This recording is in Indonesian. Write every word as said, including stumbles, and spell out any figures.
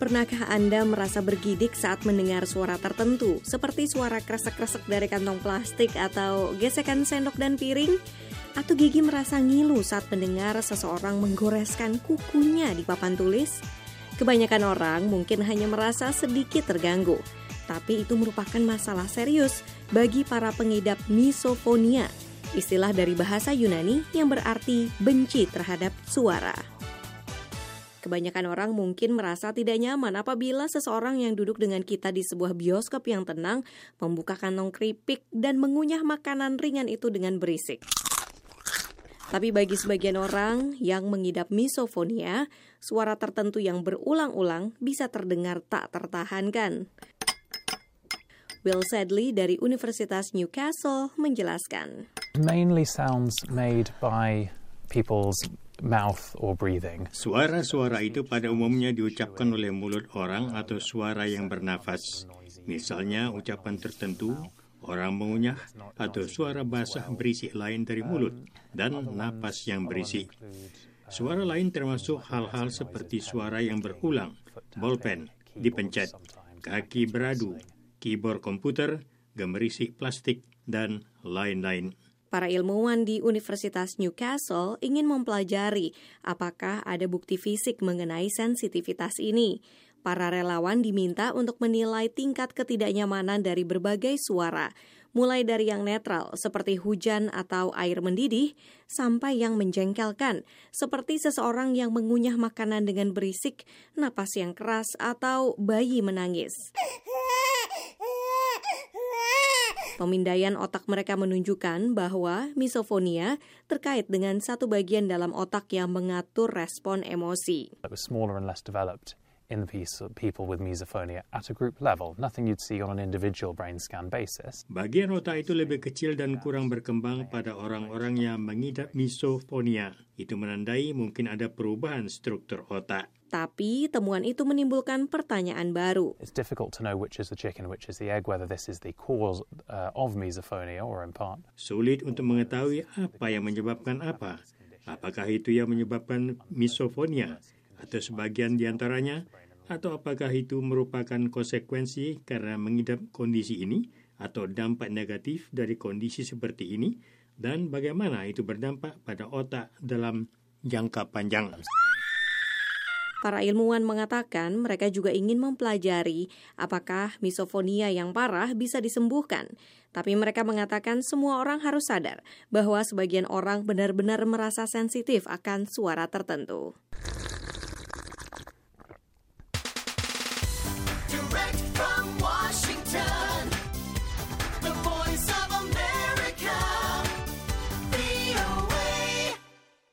Pernahkah Anda merasa bergidik saat mendengar suara tertentu, seperti suara kresek-kresek dari kantong plastik atau gesekan sendok dan piring? Atau gigi merasa ngilu saat mendengar seseorang menggoreskan kukunya di papan tulis? Kebanyakan orang mungkin hanya merasa sedikit terganggu, tapi itu merupakan masalah serius bagi para pengidap misofonia, istilah dari bahasa Yunani yang berarti benci terhadap suara. Kebanyakan orang mungkin merasa tidak nyaman apabila seseorang yang duduk dengan kita di sebuah bioskop yang tenang membuka kantong keripik dan mengunyah makanan ringan itu dengan berisik. Tapi bagi sebagian orang yang mengidap misofonia, suara tertentu yang berulang-ulang bisa terdengar tak tertahankan. Will Sadley dari Universitas Newcastle menjelaskan. Mainly sounds made by people's mouth or breathing. Suara-suara itu pada umumnya diucapkan oleh mulut orang atau suara yang bernafas. Misalnya ucapan tertentu, orang mengunyah, atau suara basah berisik lain dari mulut, dan napas yang berisik. Suara lain termasuk hal-hal seperti suara yang berulang, bolpen, dipencet, kaki beradu, keyboard komputer, gemerisik plastik, dan lain-lain. Para ilmuwan di Universitas Newcastle ingin mempelajari apakah ada bukti fisik mengenai sensitivitas ini. Para relawan diminta untuk menilai tingkat ketidaknyamanan dari berbagai suara, mulai dari yang netral seperti hujan atau air mendidih, sampai yang menjengkelkan seperti seseorang yang mengunyah makanan dengan berisik, napas yang keras, atau bayi menangis. Pemindaian otak mereka menunjukkan bahwa misofonia terkait dengan satu bagian dalam otak yang mengatur respon emosi. It was smaller and less developed in the people with misophonia at a group level, nothing you'd see on an individual brain scan basis. Bagian otak itu lebih kecil dan kurang berkembang pada orang-orang yang mengidap misofonia. Itu menandai mungkin ada perubahan struktur otak. Tapi temuan itu menimbulkan pertanyaan baru. It's difficult to know which is the chicken, which is the egg, whether this is the cause uh, of misophonia or in part. Sulit untuk mengetahui apa yang menyebabkan apa. Apakah itu yang menyebabkan misofonia atau sebagian di antaranya, atau apakah itu merupakan konsekuensi karena mengidap kondisi ini atau dampak negatif dari kondisi seperti ini, dan bagaimana itu berdampak pada otak dalam jangka panjang. Para ilmuwan mengatakan mereka juga ingin mempelajari apakah misofonia yang parah bisa disembuhkan. Tapi mereka mengatakan semua orang harus sadar bahwa sebagian orang benar-benar merasa sensitif akan suara tertentu.